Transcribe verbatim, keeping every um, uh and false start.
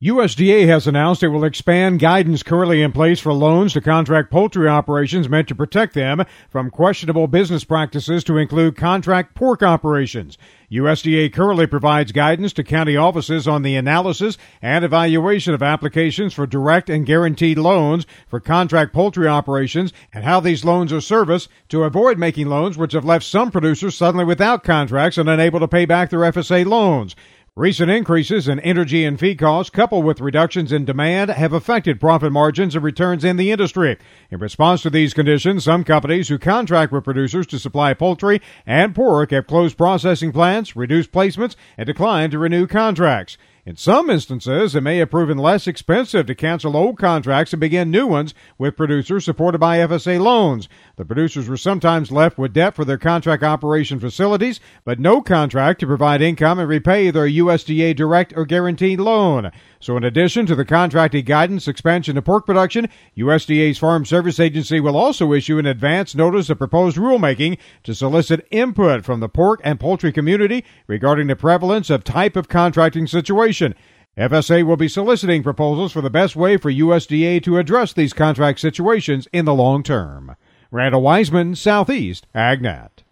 U S D A has announced it will expand guidance currently in place for loans to contract poultry operations meant to protect them from questionable business practices to include contract pork operations. U S D A currently provides guidance to county offices on the analysis and evaluation of applications for direct and guaranteed loans for contract poultry operations and how these loans are serviced to avoid making loans which have left some producers suddenly without contracts and unable to pay back their F S A loans. Recent increases in energy and feed costs, coupled with reductions in demand, have affected profit margins and returns in the industry. In response to these conditions, some companies who contract with producers to supply poultry and pork have closed processing plants, reduced placements, and declined to renew contracts. In some instances, it may have proven less expensive to cancel old contracts and begin new ones with producers supported by F S A loans. The producers were sometimes left with debt for their contract operation facilities, but no contract to provide income and repay their U S D A direct or guaranteed loan. So in addition to the contracted guidance expansion of pork production, U S D A's Farm Service Agency will also issue an advance notice of proposed rulemaking to solicit input from the pork and poultry community regarding the prevalence of type of contracting situation. F S A will be soliciting proposals for the best way for U S D A to address these contract situations in the long term. Randall Wiseman, Southeast AgNet.